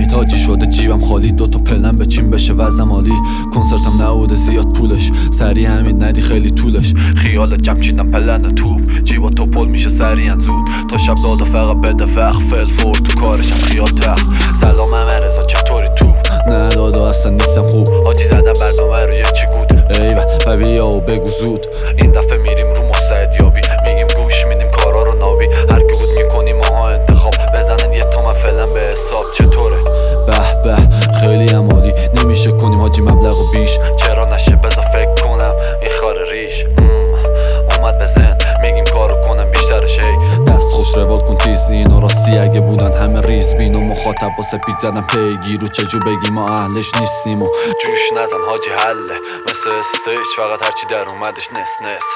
امید حاجی شده جیبم خالی، دوتا پلن به چین بشه وزم عالی. کنسرتم نبوده زیاد پولش، سریع همین ندی خیلی طولش. خیال جمع چیدم پلن توپ، جیبا تو پل میشه سریعا زود. تا شب دادا فقط بده وقت، فل فور تو کارشم خیال تخت. سلام رضا چطوری توپ؟ نه دادا اصلا نیستم خوب، حاجی زدم برنامه رو یه چی گود. ایوه و بیا و بگو زود، این دفعه میریم رو مستعدیابی، میگیم گوش میدیم کارا رو نابی. هر کی بود میکنیم ماها انتخاب، بزنن یه تومن فعلا به حساب. چطوره؟ به به خیلی هم عالی، نمیشه کنیم حاجی مبلغ و بیش. چرا نشه بذار فکر کنم این خار ریش. اومد بزن میگیم کارو کنم بیشتر شی. دست خوش روال کن تیز، اینا راستی اگه بودن همه ریز بین و مخاطب با سپید زدن پیگیر و چجور بگیم ما اهلش نیستیم و جوش نزن حاجی حله مثل استیج، فقط هرچی در اومدش نس نس.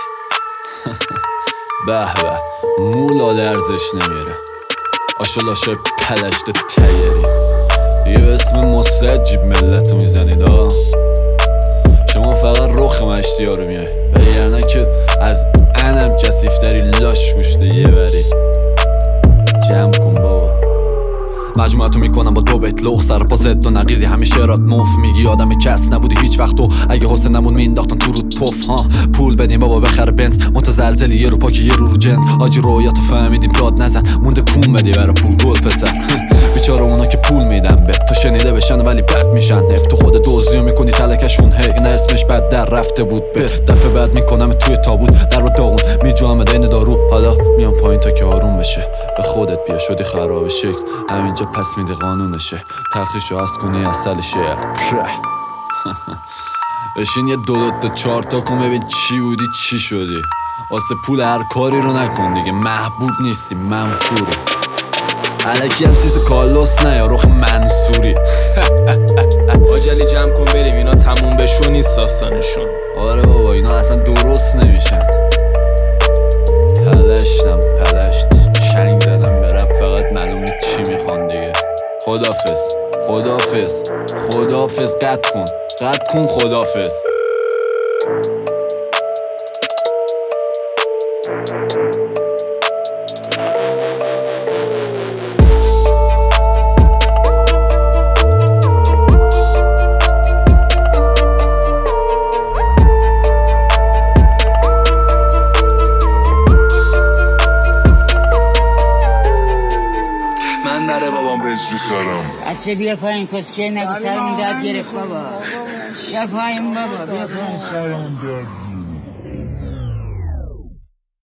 به به مولا درزش نمیره، آشلاشه پلشت تیری دیگه به اسم مستجیب ملتو میزنید ها. شما فقط رخ مشتی ها رو میای، وگرنه که از انم کسیفتری لاش گوشته یه بری. جمع کن بابا، مجموعتو میکنم با دو بیت لغ، سر پا زد و نقیزی همیشه رات مف. میگی آدم کس نبودی هیچ وقت تو، اگه حسن نمون مینداختن تو رود پف. ها پول بدیم بابا بخره بنز، متزلزلی یه رو پاکی یه رو جنس. حاجی رویاتو فهمیدیم داد نزن، مونده کون بدی برا پول گل پسر. بیچاره اونا که پول میدن به تو شنیده بشن ولی بد میشن نفت. تو خود دوزیو میکنی تلکشون، هی این اسمش بد در رفته بود. به دفعه بعد میکنم توی تابوت در رو داغون، میجوام دین دارو. حالا میام پایین تا که آروم بشه، به خودت بیا شدی خراب شکل. همینجا پس میده قانونشه، تلخیشو از کنی اصل شعر. بشین یه دو چار تا کن ببین چی بودی چی شدی. واسه پول هر کاری رو نکن دیگه، محبوب نیستی منفوری. الکی هم سیسو کالوس نه یا رخ منصوری. آجلی جمع کن بریم، اینا تموم بشون نیست داستانشون. آره بابا اینا اصلا درست نمیشن. پلشتم چنگ زدم به رپ، فقط معلوم نیست چی میخوان دیگه. خدافز قطع کن خدافز. نره بابام بهش میخرم. بچه بیا پایین کسچه نگو، سرمون درد گرفت بابا. بیا پایین بابا، بیا پایین.